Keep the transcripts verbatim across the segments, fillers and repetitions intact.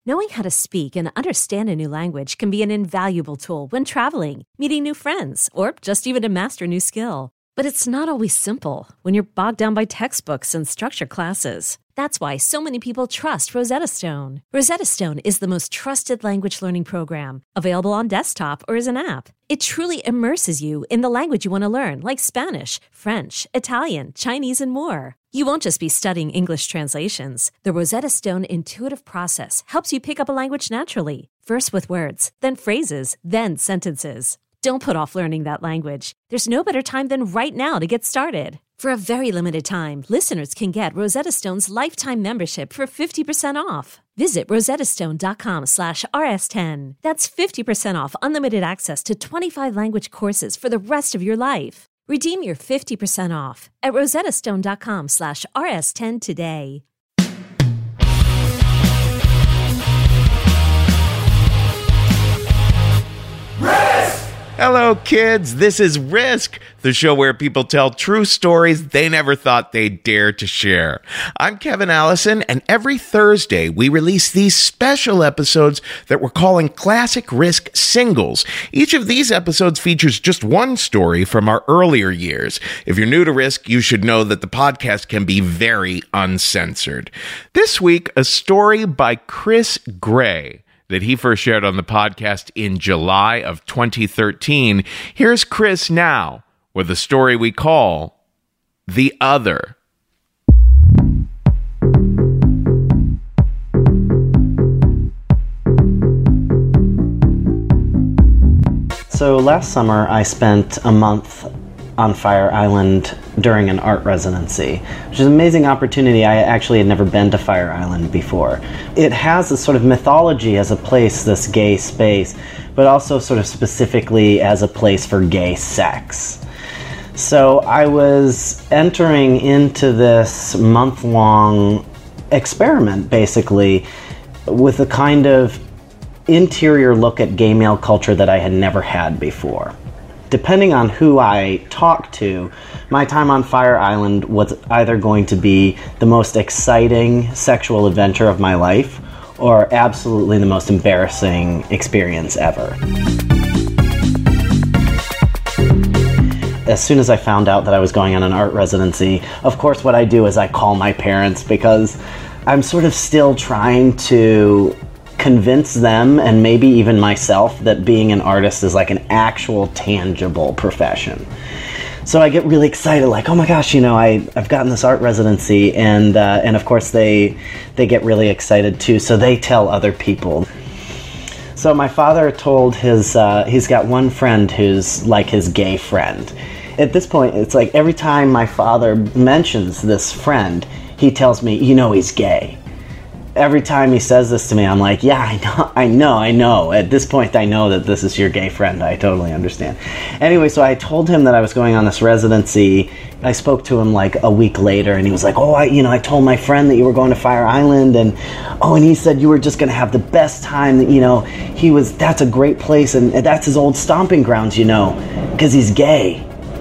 Knowing how to speak and understand a new language can be an invaluable tool when traveling, meeting new friends, or just even to master a new skill. But it's not always simple when you're bogged down by textbooks and structured classes. That's why so many people trust Rosetta Stone. Rosetta Stone is the most trusted language learning program, available on desktop or as an app. It truly immerses you in the language you want to learn, like Spanish, French, Italian, Chinese, and more. You won't just be studying English translations. The Rosetta Stone intuitive process helps you pick up a language naturally, first with words, then phrases, then sentences. Don't put off learning that language. There's no better time than right now to get started. For a very limited time, listeners can get Rosetta Stone's lifetime membership for fifty percent off. Visit rosettastone.com slash rs10. That's fifty percent off unlimited access to twenty-five language courses for the rest of your life. Redeem your fifty percent off at rosettastone.com slash rs10 today. Hello, kids. This is Risk, the show where people tell true stories they never thought they'd dare to share. I'm Kevin Allison, and every Thursday we release these special episodes that we're calling Classic Risk Singles. Each of these episodes features just one story from our earlier years. If you're new to Risk, you should know that the podcast can be very uncensored. This week, a story by Chris Gray that he first shared on the podcast in July of twenty thirteen. Here's Chris now with a story we call The Other. So last summer I spent a month on Fire Island during an art residency, which is an amazing opportunity. I actually had never been to Fire Island before. It has a sort of mythology as a place, this gay space, but also sort of specifically as a place for gay sex. So I was entering into this month-long experiment, basically, with a kind of interior look at gay male culture that I had never had before. Depending on who I talked to, my time on Fire Island was either going to be the most exciting sexual adventure of my life or absolutely the most embarrassing experience ever. As soon as I found out that I was going on an art residency, of course what I do is I call my parents because I'm sort of still trying to convince them and maybe even myself that being an artist is like an actual tangible profession. So I get really excited, like, oh my gosh, you know, I, I've gotten this art residency, and uh, and of course they they get really excited too, so they tell other people. So my father told his, uh, he's got one friend who's like his gay friend. At this point, it's like every time my father mentions this friend, he tells me, you know, he's gay. Every time he says this to me, I'm like, yeah, I know, I know, I know. At this point, I know that this is your gay friend. I totally understand. Anyway, so I told him that I was going on this residency. I spoke to him like a week later, and he was like, oh, I, you know, I told my friend that you were going to Fire Island, and oh, and he said you were just going to have the best time. You know, he was, that's a great place, and that's his old stomping grounds, you know, because he's gay.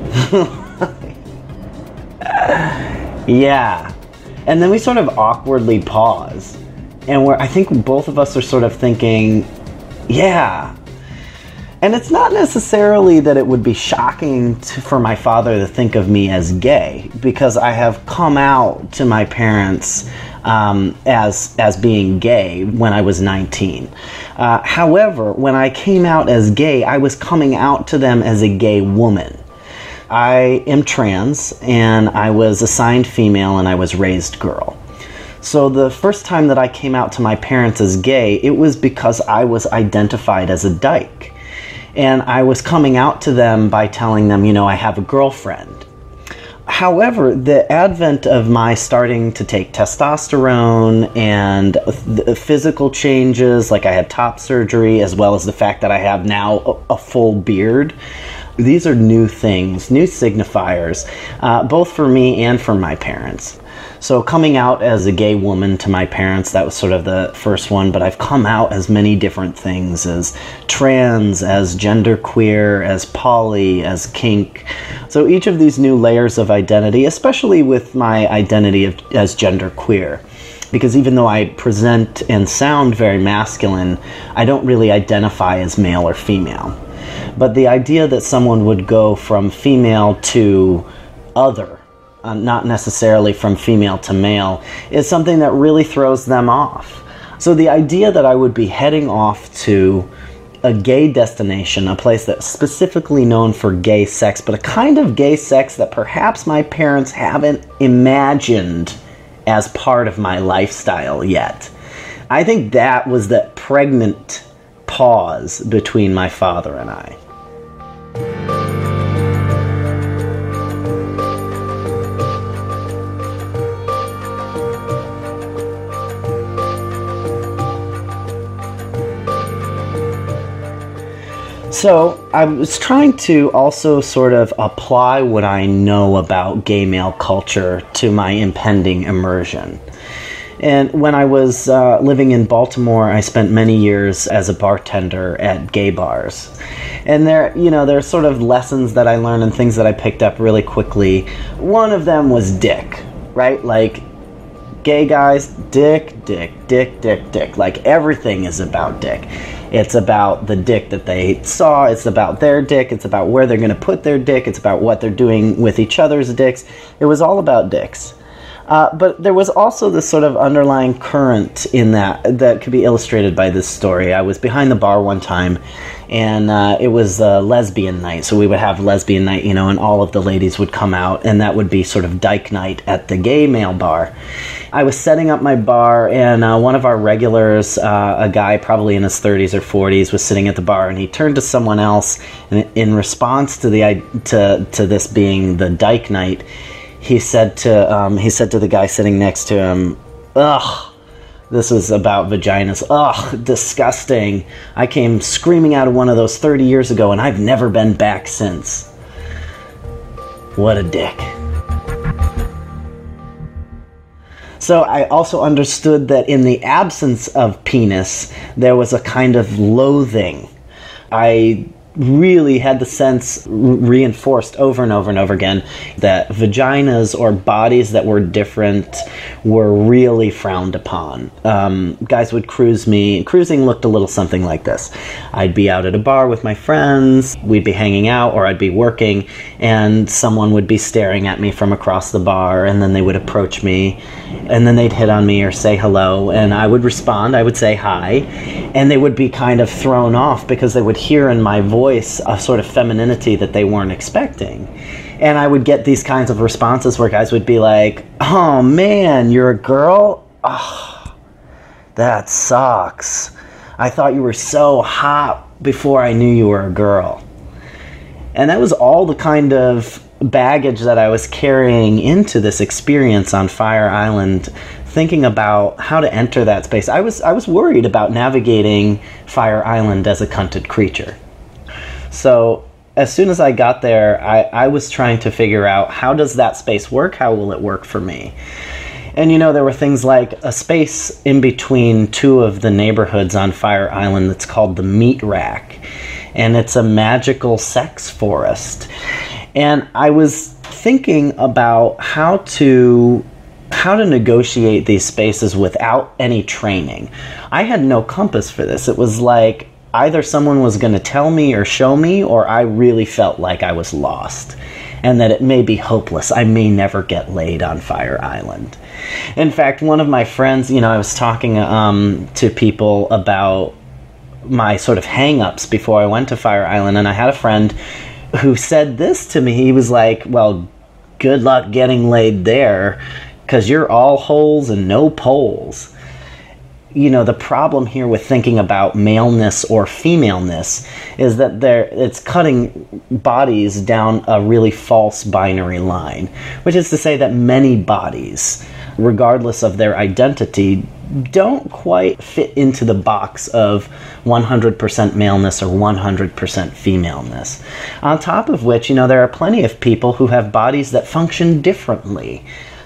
Yeah. And then we sort of awkwardly pause. And we're, I think both of us are sort of thinking, yeah. And it's not necessarily that it would be shocking to, for my father to think of me as gay, because I have come out to my parents um, as as being gay when I was nineteen. Uh, however, when I came out as gay, I was coming out to them as a gay woman. I am trans, and I was assigned female, and I was raised girl. So the first time that I came out to my parents as gay, it was because I was identified as a dyke. And I was coming out to them by telling them, you know, I have a girlfriend. However, the advent of my starting to take testosterone and the physical changes, like I had top surgery, as well as the fact that I have now a full beard, these are new things, new signifiers, uh, both for me and for my parents. So coming out as a gay woman to my parents, that was sort of the first one, but I've come out as many different things, as trans, as genderqueer, as poly, as kink. So each of these new layers of identity, especially with my identity of, as genderqueer, because even though I present and sound very masculine, I don't really identify as male or female. But the idea that someone would go from female to other, uh, not necessarily from female to male, is something that really throws them off. So the idea that I would be heading off to a gay destination, a place that's specifically known for gay sex, but a kind of gay sex that perhaps my parents haven't imagined as part of my lifestyle yet. I think that was that pregnant pause between my father and I. So I was trying to also sort of apply what I know about gay male culture to my impending immersion. And when I was uh, living in Baltimore, I spent many years as a bartender at gay bars. And there, you know, there are sort of lessons that I learned and things that I picked up really quickly. One of them was dick, right? Like, gay guys, dick, dick, dick, dick, dick. Like, everything is about dick. It's about the dick that they saw. It's about their dick. It's about where they're going to put their dick. It's about what they're doing with each other's dicks. It was all about dicks. Uh, but there was also this sort of underlying current in that that could be illustrated by this story. I was behind the bar one time, and uh, it was a lesbian night. So we would have lesbian night, you know, and all of the ladies would come out, and that would be sort of dyke night at the gay male bar. I was setting up my bar, and uh, one of our regulars, uh, a guy probably in his thirties or forties, was sitting at the bar, and he turned to someone else, and in response to the to to this being the dyke night, he said to um, he said to the guy sitting next to him, "Ugh, this is about vaginas. Ugh, disgusting. I came screaming out of one of those thirty years ago, and I've never been back since." What a dick. So I also understood that in the absence of penis, there was a kind of loathing. I really had the sense reinforced over and over and over again that vaginas or bodies that were different were really frowned upon. Um, guys would cruise me. Cruising looked a little something like this. I'd be out at a bar with my friends, we'd be hanging out, or I'd be working, and someone would be staring at me from across the bar, and then they would approach me, and then they'd hit on me or say hello, and I would respond, I would say hi, and they would be kind of thrown off because they would hear in my voice a sort of femininity that they weren't expecting. And I would get these kinds of responses where guys would be like, "Oh man, you're a girl? Oh, that sucks. I thought you were so hot before I knew you were a girl." And that was all the kind of baggage that I was carrying into this experience on Fire Island, thinking about how to enter that space. I was I was worried about navigating Fire Island as a cunted creature. So as soon as I got there, I, I was trying to figure out, how does that space work? How will it work for me? And, you know, there were things like a space in between two of the neighborhoods on Fire Island that's called the Meat Rack. And it's a magical sex forest. And I was thinking about how to how to negotiate these spaces without any training. I had no compass for this. It was like either someone was going to tell me or show me, or I really felt like I was lost and that it may be hopeless. I may never get laid on Fire Island. In fact, one of my friends, you know, I was talking um, to people about my sort of hang-ups before I went to Fire Island, and I had a friend who said this to me. He was like, "Well, good luck getting laid there, because you're all holes and no poles." You know, the problem here with thinking about maleness or femaleness is that there it's cutting bodies down a really false binary line, which is to say that many bodies, regardless of their identity, don't quite fit into the box of one hundred percent maleness or one hundred percent femaleness. On top of which, you know, there are plenty of people who have bodies that function differently.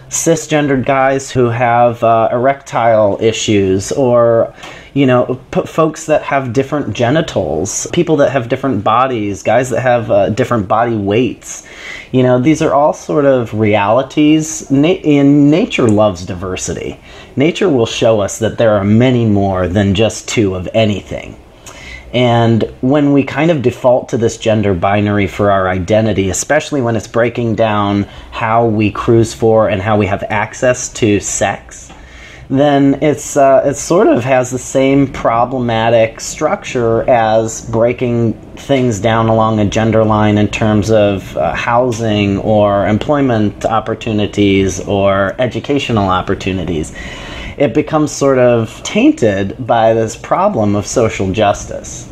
cisgendered guys who have uh, erectile issues, or, you know, p- folks that have different genitals, people that have different bodies, guys that have uh, different body weights. You know, these are all sort of realities. Na- and nature loves diversity. Nature will show us that there are many more than just two of anything. And when we kind of default to this gender binary for our identity, especially when it's breaking down how we cruise for and how we have access to sex, then it's uh, it sort of has the same problematic structure as breaking things down along a gender line in terms of uh, housing or employment opportunities or educational opportunities. It becomes sort of tainted by this problem of social justice.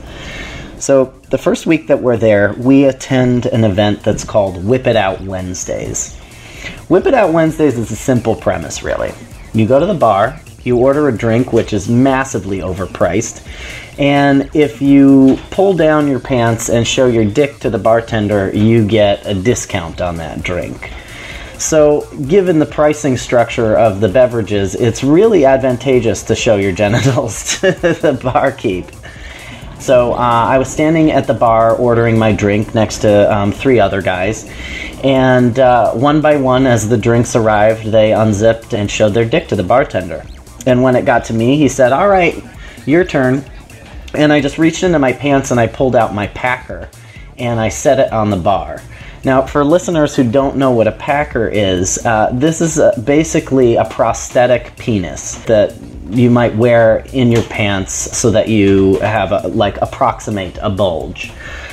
So the first week that we're there, we attend an event that's called Whip It Out Wednesdays. Whip It Out Wednesdays is a simple premise, really. You go to the bar, you order a drink, which is massively overpriced, and if you pull down your pants and show your dick to the bartender, you get a discount on that drink. So, given the pricing structure of the beverages, it's really advantageous to show your genitals to the barkeep. So, uh, I was standing at the bar ordering my drink next to um, three other guys, and uh, one by one, as the drinks arrived, they unzipped and showed their dick to the bartender. And when it got to me, he said, "All right, your turn." And I just reached into my pants and I pulled out my packer, and I set it on the bar. Now, for listeners who don't know what a packer is, uh, this is a, basically a prosthetic penis that you might wear in your pants so that you have, a, like, approximate a bulge.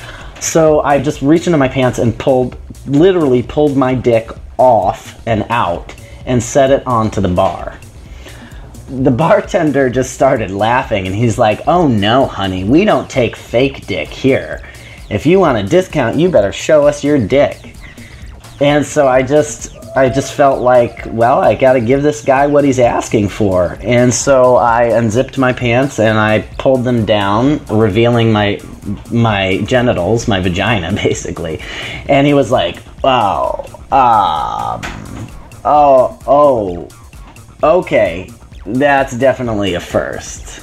So I just reached into my pants and pulled, literally pulled my dick off and out and set it onto the bar. The bartender just started laughing, and he's like, "Oh no, honey, we don't take fake dick here. If you want a discount, you better show us your dick." And so I just I just felt like, well, I gotta give this guy what he's asking for. And so I unzipped my pants and I pulled them down, revealing my my genitals, my vagina, basically. And he was like, "Oh, um, oh, oh, okay, that's definitely a first."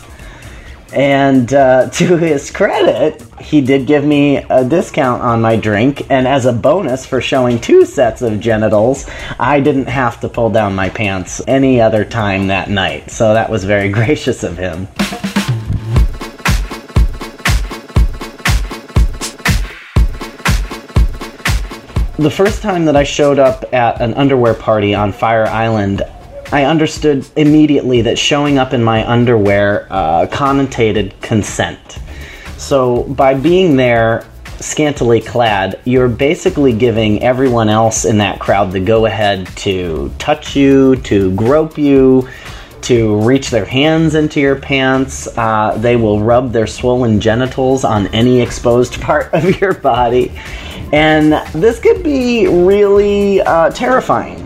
And uh, to his credit, he did give me a discount on my drink, and as a bonus for showing two sets of genitals, I didn't have to pull down my pants any other time that night. So that was very gracious of him. The first time that I showed up at an underwear party on Fire Island, I understood immediately that showing up in my underwear uh, connotated consent. So by being there scantily clad, you're basically giving everyone else in that crowd the go-ahead to touch you, to grope you, to reach their hands into your pants. Uh, they will rub their swollen genitals on any exposed part of your body. And this could be really uh, terrifying.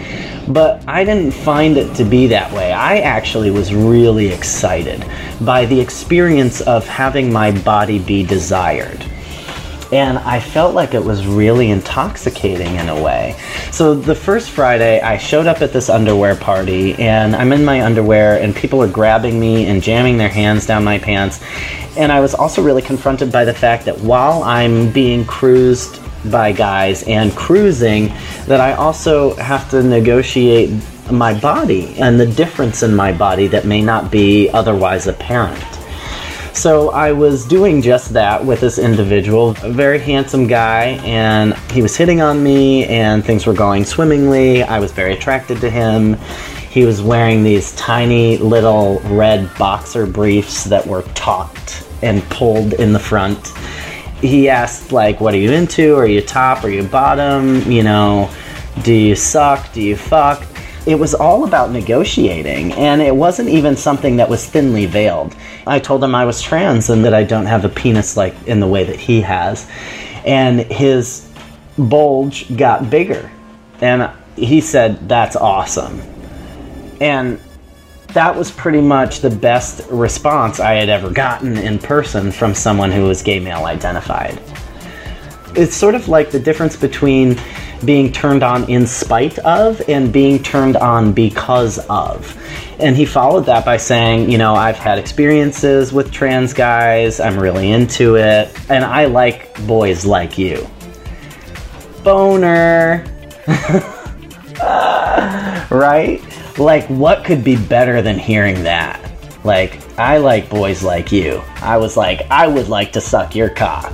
But I didn't find it to be that way. I actually was really excited by the experience of having my body be desired. And I felt like it was really intoxicating in a way. So the first Friday, I showed up at this underwear party, and I'm in my underwear, and people are grabbing me and jamming their hands down my pants. And I was also really confronted by the fact that while I'm being cruised by guys and cruising, that I also have to negotiate my body and the difference in my body that may not be otherwise apparent. So I was doing just that with this individual, a very handsome guy, and he was hitting on me and things were going swimmingly. I was very attracted to him. He was wearing these tiny little red boxer briefs that were taut and pulled in the front. He asked, like, "What are you into? Are you top? Are you bottom? You know, do you suck? Do you fuck?" It was all about negotiating, and it wasn't even something that was thinly veiled. I told him I was trans and that I don't have a penis like in the way that he has. And his bulge got bigger. And he said, "That's awesome." And that was pretty much the best response I had ever gotten in person from someone who was gay male identified. It's sort of like the difference between being turned on in spite of and being turned on because of. And he followed that by saying, you know, I've had experiences with trans guys, I'm really into it, and I like boys like you. Boner. Right? Like, what could be better than hearing that? Like, I like boys like you. I was like, I would like to suck your cock.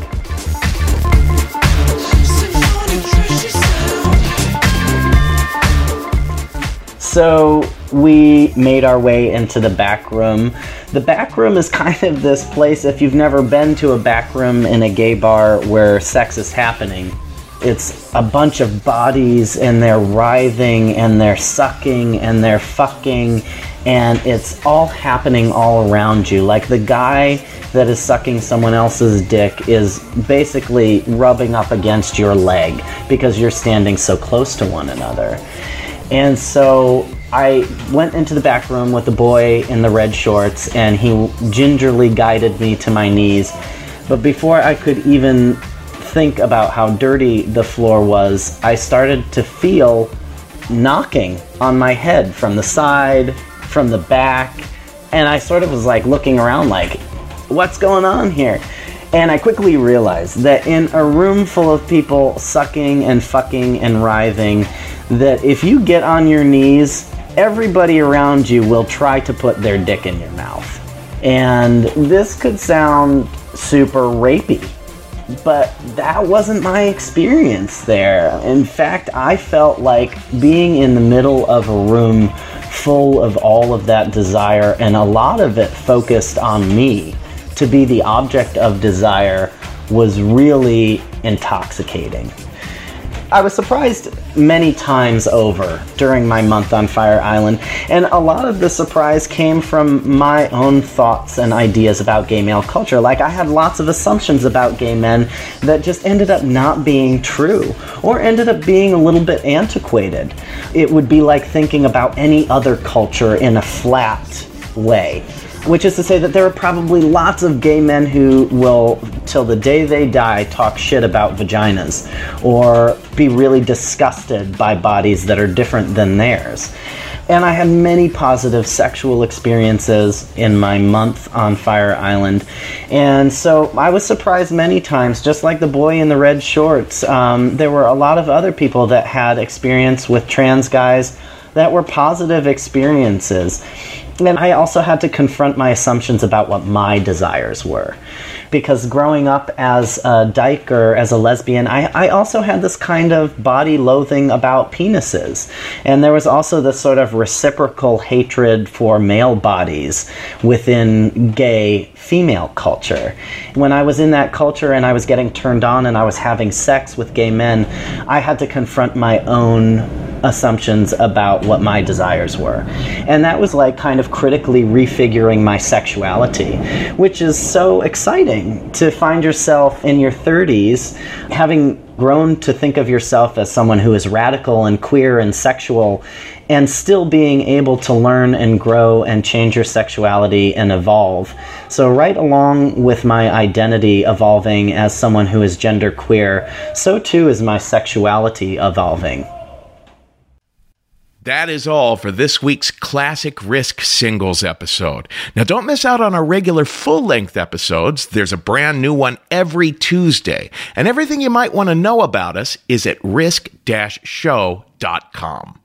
So we made our way into the back room. The back room is kind of this place, if you've never been to a back room in a gay bar where sex is happening, it's a bunch of bodies and they're writhing and they're sucking and they're fucking, and it's all happening all around you. Like, the guy that is sucking someone else's dick is basically rubbing up against your leg because you're standing so close to one another. And so I went into the back room with the boy in the red shorts, and he gingerly guided me to my knees. But before I could even think about how dirty the floor was, I started to feel knocking on my head from the side, from the back, and I sort of was like looking around like, what's going on here? And I quickly realized that in a room full of people sucking and fucking and writhing, that if you get on your knees, everybody around you will try to put their dick in your mouth. And this could sound super rapey, but that wasn't my experience there. In fact, I felt like being in the middle of a room full of all of that desire, and a lot of it focused on me to be the object of desire, was really intoxicating. I was surprised many times over during my month on Fire Island, and a lot of the surprise came from my own thoughts and ideas about gay male culture. Like, I had lots of assumptions about gay men that just ended up not being true, or ended up being a little bit antiquated. It would be like thinking about any other culture in a flat way. Which is to say that there are probably lots of gay men who will, till the day they die, talk shit about vaginas, or be really disgusted by bodies that are different than theirs. And I had many positive sexual experiences in my month on Fire Island. And so I was surprised many times, just like the boy in the red shorts. Um, there were a lot of other people that had experience with trans guys that were positive experiences. And I also had to confront my assumptions about what my desires were. Because growing up as a dyke or as a lesbian, I, I also had this kind of body loathing about penises. And there was also this sort of reciprocal hatred for male bodies within gay female culture. When I was in that culture and I was getting turned on and I was having sex with gay men, I had to confront my own assumptions about what my desires were. And that was like kind of critically refiguring my sexuality, which is so exciting to find yourself in your thirties having grown to think of yourself as someone who is radical and queer and sexual, and still being able to learn and grow and change your sexuality and evolve. So right along with my identity evolving as someone who is genderqueer, so too is my sexuality evolving. That is all for this week's Classic Risk Singles episode. Now, don't miss out on our regular full-length episodes. There's a brand new one every Tuesday. And everything you might want to know about us is at risk dash show dot com.